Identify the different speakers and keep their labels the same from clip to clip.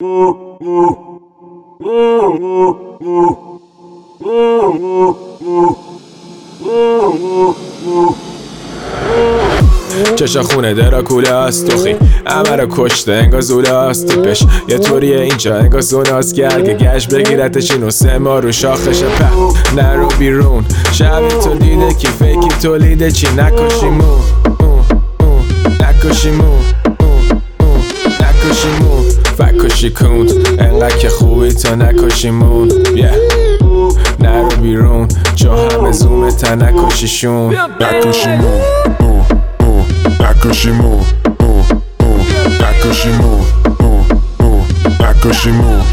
Speaker 1: چشا خونه دراکوله است توخی همه رو کشته انگار زوله است تیپش یه طوریه اینجا انگار زوناست گرگه گشت بگیرتش اینو 3 ماه رو شاخشه په نرو بیرون شبی تو دیده کی فیکی تولیده چی نکشیمون نکشیمون نکشیمون فکشی کند انقدر که خوبی تا نکشیمون نرو بیرون چون همه زومه نکشیشون
Speaker 2: نکشیمون نکشیمون نکشیمون نکشیمون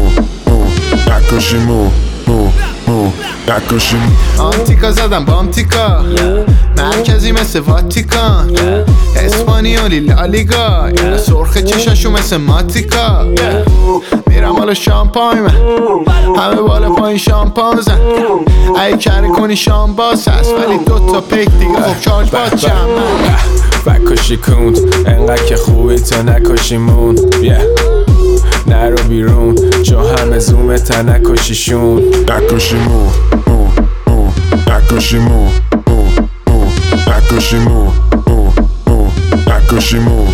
Speaker 2: نکشیمون نکشیمون
Speaker 3: آنتیکا زدم با آنتیکا مرکزی مثل واتیکان اسپانیولی لالیگا سرخ چشاشو مثل ماتیکا میرم حالا شامپاین من همه بالا پایین شامپان زن ای کره کنی شامباس هست ولی 2 تا پیک دیگه خب چارج باز چم
Speaker 1: فکشی کند انقدر که خوبی تا نکشیمون نرو بیرون چون همه زومه نکشیشون
Speaker 2: نکشیمون نکشیمون نکشیمون نکشیمون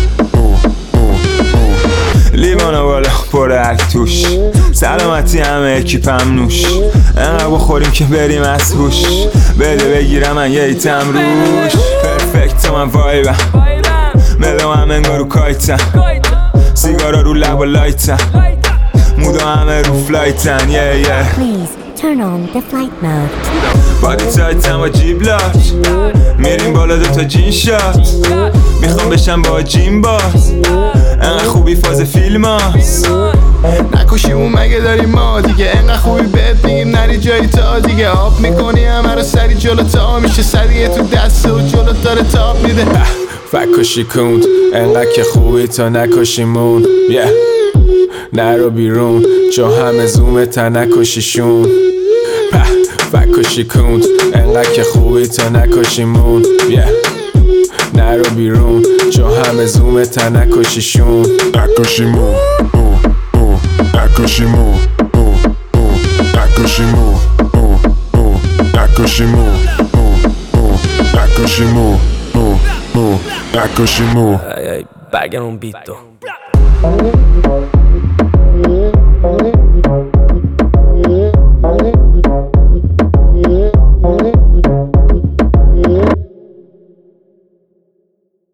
Speaker 4: لیوانا بالا پر هرک توش سلامتی همه اکیپم نوش انقدر بخوریم که بریم از هوش بده بگیرم من یه ایتم روش پرفکت من وایبم ملو هم انگار رو کایتم سیگارا رو لب و لایتم مودا همه رو فلایتن
Speaker 5: Please turn on the flight mode.
Speaker 4: بادی تایتم و جیب لاش میریم بالا 2 تا جین شات میخوام بشم با جیم باز انقدر خوبی فاز فیلم هست
Speaker 3: نکشیمون مگه داریم ما دیگه انقدر خوبی بهت میگیم نری جایی تا دیگه آب میکنی همه رو سری جلو تا میشه سریه تو دسته و جلو داره تاب میده
Speaker 1: فکشی کند انقدر که خوبی تا نکشیمون نرو بیرون چون همه زومه نکشیشون فکشی کند انقدر که خوبی تا نکشیمون نرو بیرون چون همه زومه نکشیشون
Speaker 2: نکشیمون نکشیمون نکشیمون نکشیمون نکشیمون نکشیمون
Speaker 6: Baggano un bitto.